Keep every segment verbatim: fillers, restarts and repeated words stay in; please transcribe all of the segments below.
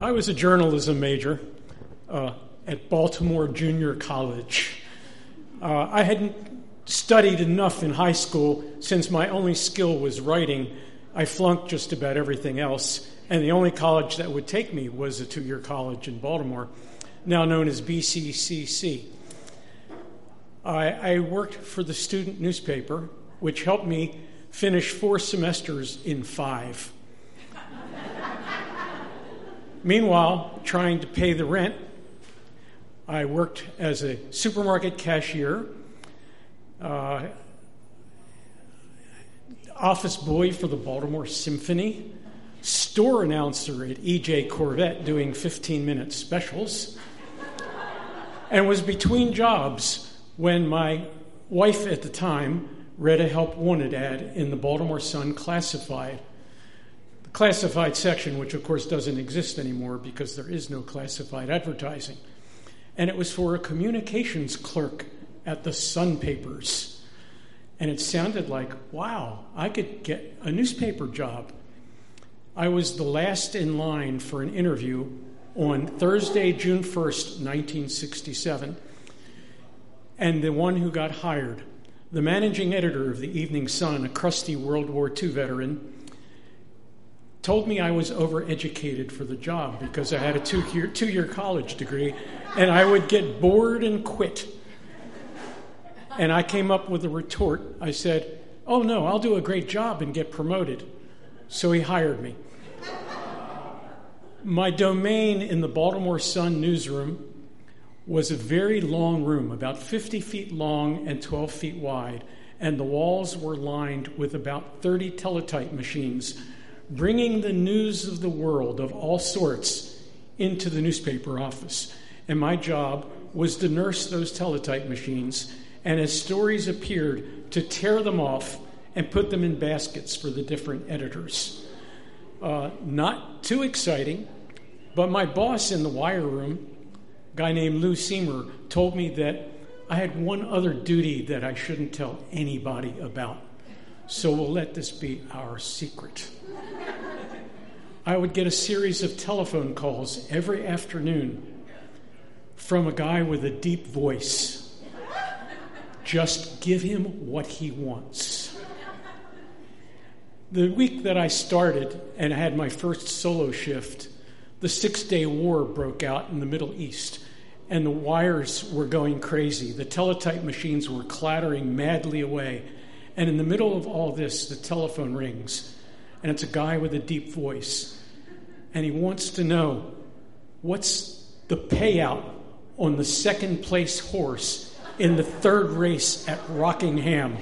I was a journalism major uh, at Baltimore Junior College. Uh, I hadn't studied enough in high school. Since my only skill was writing, I flunked just about everything else, and the only college that would take me was a two-year college in Baltimore, now known as B C C C. I, I worked for the student newspaper, which helped me finish four semesters in five. Meanwhile, trying to pay the rent, I worked as a supermarket cashier, uh, office boy for the Baltimore Symphony, store announcer at E J Corvette doing fifteen-minute specials, and was between jobs when my wife at the time read a help wanted ad in the Baltimore Sun Classified. The classified section, which of course doesn't exist anymore because there is no classified advertising. And it was for a communications clerk at the Sun Papers. And it sounded like, wow, I could get a newspaper job. I was the last in line for an interview on Thursday, June first, nineteen sixty-seven. And the one who got hired, the managing editor of the Evening Sun, a crusty World War Two veteran, told me I was overeducated for the job because I had a two-year, two-year college degree, and I would get bored and quit. And I came up with a retort. I said, oh, no, I'll do a great job and get promoted. So he hired me. My domain in the Baltimore Sun newsroom was a very long room, about fifty feet long and twelve feet wide, and the walls were lined with about thirty teletype machines, bringing the news of the world of all sorts into the newspaper office. And my job was to nurse those teletype machines, and as stories appeared, to tear them off and put them in baskets for the different editors. Uh, not too exciting, but my boss in the wire room, a guy named Lou Seymour, told me that I had one other duty that I shouldn't tell anybody about. So we'll let this be our secret. I would get a series of telephone calls every afternoon from a guy with a deep voice. Just give him what he wants. The week that I started and I had my first solo shift, the Six-Day War broke out in the Middle East, and the wires were going crazy. The teletype machines were clattering madly away. And in the middle of all this, the telephone rings, and it's a guy with a deep voice. And he wants to know, what's the payout on the second place horse in the third race at Rockingham,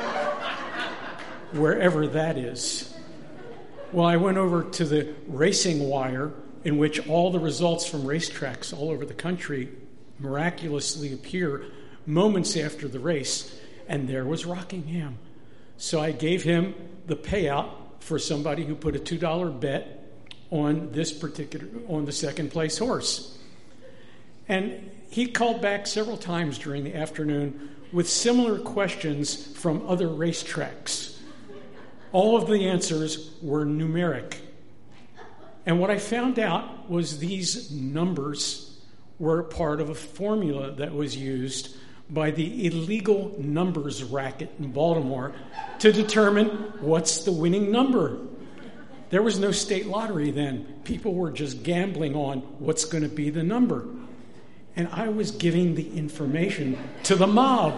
wherever that is? Well, I went over to the racing wire, in which all the results from racetracks all over the country miraculously appear moments after the race, and there was Rockingham. So I gave him the payout for somebody who put a two dollar bet on this particular, on the second place horse. And he called back several times during the afternoon with similar questions from other racetracks. All of the answers were numeric. And what I found out was these numbers were part of a formula that was used by the illegal numbers racket in Baltimore to determine what's the winning number. There was no state lottery then. People were just gambling on what's going to be the number. And I was giving the information to the mob.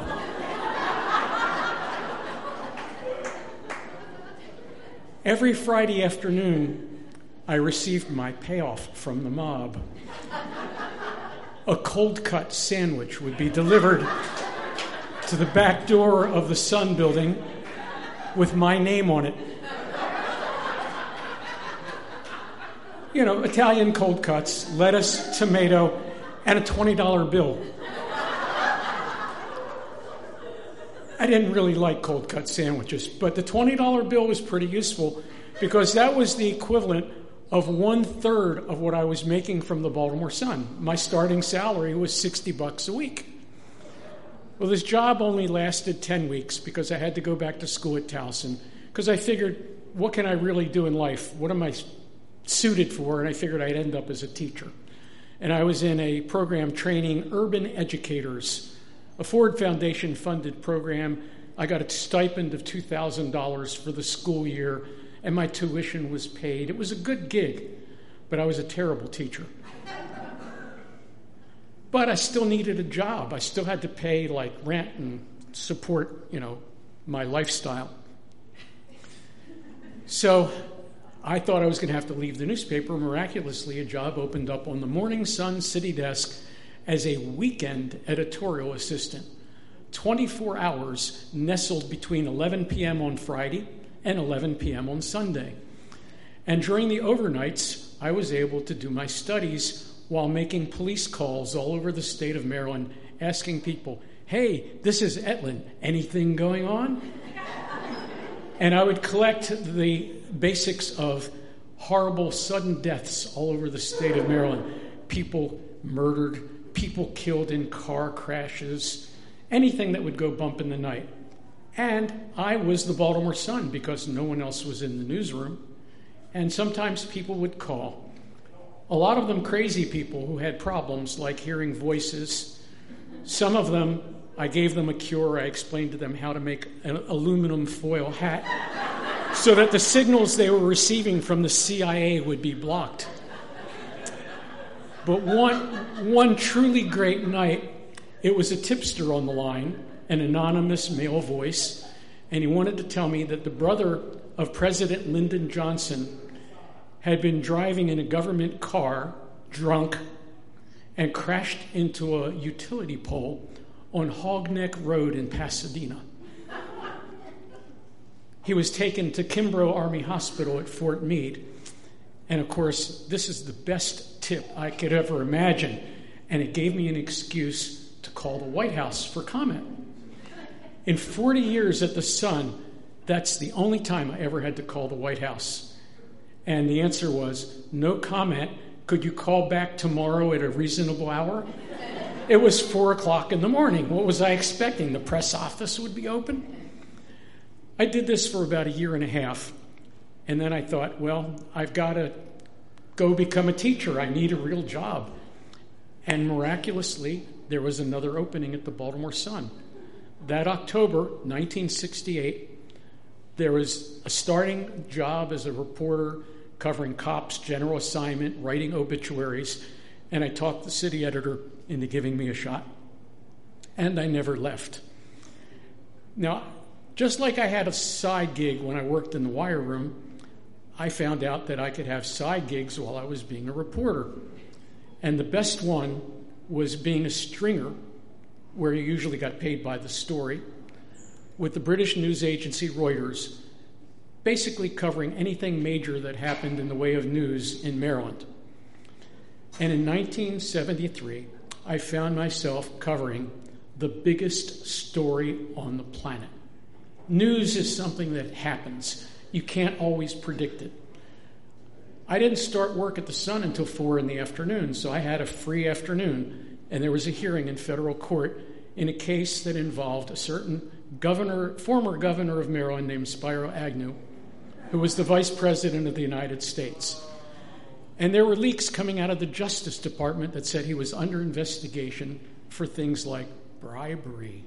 Every Friday afternoon, I received my payoff from the mob. A cold-cut sandwich would be delivered to the back door of the Sun building with my name on it. You know, Italian cold cuts, lettuce, tomato, and a twenty dollar bill. I didn't really like cold cut sandwiches, but the twenty dollar bill was pretty useful because that was the equivalent of one-third of what I was making from the Baltimore Sun. My starting salary was sixty bucks a week. Well, this job only lasted ten weeks because I had to go back to school at Towson because I figured, what can I really do in life? What am I suited for, and I figured I'd end up as a teacher. And I was in a program training urban educators, a Ford Foundation-funded program. I got a stipend of two thousand dollars for the school year, and my tuition was paid. It was a good gig, but I was a terrible teacher. But I still needed a job. I still had to pay, like, rent and support, you know, my lifestyle. So I thought I was going to have to leave the newspaper. Miraculously, a job opened up on the Morning Sun city desk as a weekend editorial assistant. twenty-four hours nestled between eleven p.m. on Friday and eleven p.m. on Sunday. And during the overnights, I was able to do my studies while making police calls all over the state of Maryland, asking people, hey, this is Etland, anything going on? And I would collect the basics of horrible sudden deaths all over the state of Maryland. People murdered, people killed in car crashes, anything that would go bump in the night. And I was the Baltimore Sun because no one else was in the newsroom. And sometimes people would call. A lot of them crazy people who had problems like hearing voices. Some of them, I gave them a cure. I explained to them how to make an aluminum foil hat so that the signals they were receiving from the C I A would be blocked. But one, one truly great night, it was a tipster on the line, an anonymous male voice, and he wanted to tell me that the brother of President Lyndon Johnson had been driving in a government car, drunk, and crashed into a utility pole on Hogneck Road in Pasadena. He was taken to Kimbrough Army Hospital at Fort Meade. And of course, this is the best tip I could ever imagine. And it gave me an excuse to call the White House for comment. In forty years at the Sun, that's the only time I ever had to call the White House. And the answer was, no comment. Could you call back tomorrow at a reasonable hour? It was four o'clock in the morning. What was I expecting? The press office would be open? I did this for about a year and a half. And then I thought, well, I've got to go become a teacher. I need a real job. And miraculously, there was another opening at the Baltimore Sun. That October, nineteen sixty-eight, there was a starting job as a reporter covering cops, general assignment, writing obituaries, and I talked the city editor into giving me a shot. And I never left. Now, just like I had a side gig when I worked in the wire room, I found out that I could have side gigs while I was being a reporter. And the best one was being a stringer, where you usually got paid by the story, with the British news agency Reuters, basically covering anything major that happened in the way of news in Maryland. And in nineteen seventy-three, I found myself covering the biggest story on the planet. News is something that happens. You can't always predict it. I didn't start work at the Sun until four in the afternoon, so I had a free afternoon, and there was a hearing in federal court in a case that involved a certain governor, former governor of Maryland named Spiro Agnew, who was the vice president of the United States. And there were leaks coming out of the Justice Department that said he was under investigation for things like bribery.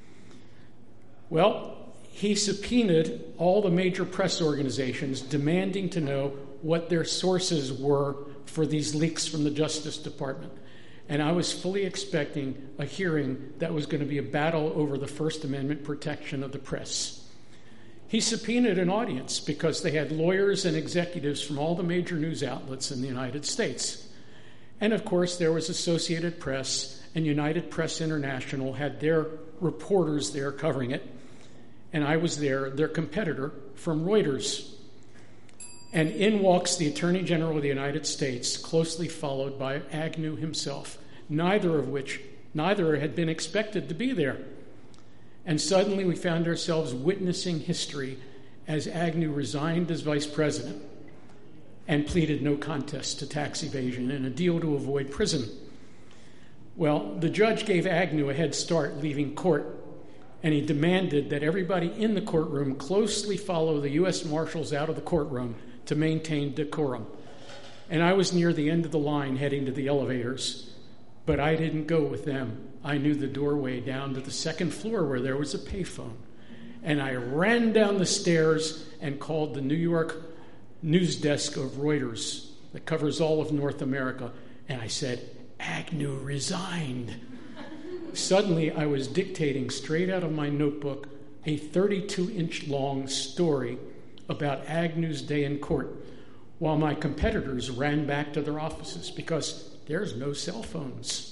Well, he subpoenaed all the major press organizations demanding to know what their sources were for these leaks from the Justice Department. And I was fully expecting a hearing that was going to be a battle over the First Amendment protection of the press. He subpoenaed an audience because they had lawyers and executives from all the major news outlets in the United States. And of course, there was Associated Press, and United Press International had their reporters there covering it. And I was there, their competitor from Reuters. And in walks the Attorney General of the United States, closely followed by Agnew himself, neither of which, neither had been expected to be there. And suddenly we found ourselves witnessing history as Agnew resigned as vice president and pleaded no contest to tax evasion and a deal to avoid prison. Well, the judge gave Agnew a head start leaving court, and he demanded that everybody in the courtroom closely follow the U S Marshals out of the courtroom to maintain decorum. And I was near the end of the line heading to the elevators, but I didn't go with them. I knew the doorway down to the second floor where there was a payphone. And I ran down the stairs and called the New York news desk of Reuters that covers all of North America. And I said, Agnew resigned. Suddenly, I was dictating straight out of my notebook a thirty-two inch long story about Agnew's day in court, while my competitors ran back to their offices because there's no cell phones.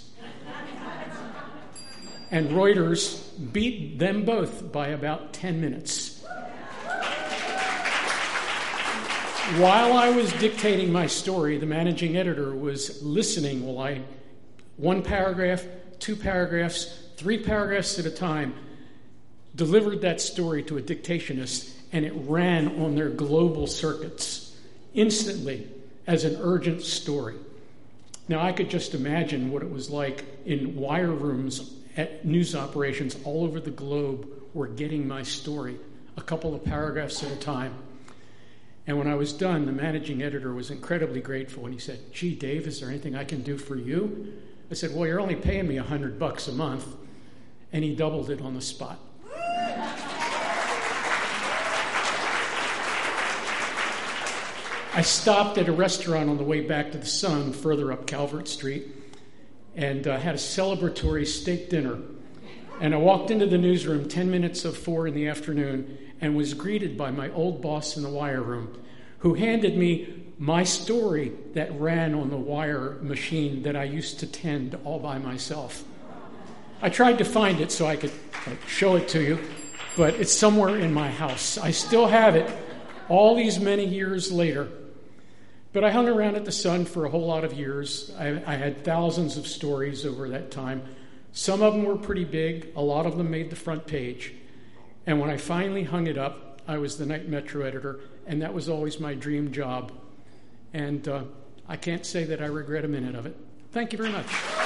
And Reuters beat them both by about ten minutes. While I was dictating my story, the managing editor was listening while I, one paragraph, two paragraphs, three paragraphs at a time, delivered that story to a dictationist, and it ran on their global circuits instantly as an urgent story. Now, I could just imagine what it was like in wire rooms at news operations all over the globe were getting my story, a couple of paragraphs at a time. And when I was done, the managing editor was incredibly grateful, and he said, gee, Dave, is there anything I can do for you? I said, well, you're only paying me a hundred bucks a month. And he doubled it on the spot. I stopped at a restaurant on the way back to the Sun, further up Calvert Street, and uh, had a celebratory steak dinner. And I walked into the newsroom ten minutes of four in the afternoon and was greeted by my old boss in the wire room, who handed me my story that ran on the wire machine that I used to tend all by myself. I tried to find it so I could like, show it to you, but it's somewhere in my house. I still have it all these many years later. But I hung around at the Sun for a whole lot of years. I, I had thousands of stories over that time. Some of them were pretty big. A lot of them made the front page. And when I finally hung it up, I was the night Metro editor, and that was always my dream job. And uh, I can't say that I regret a minute of it. Thank you very much.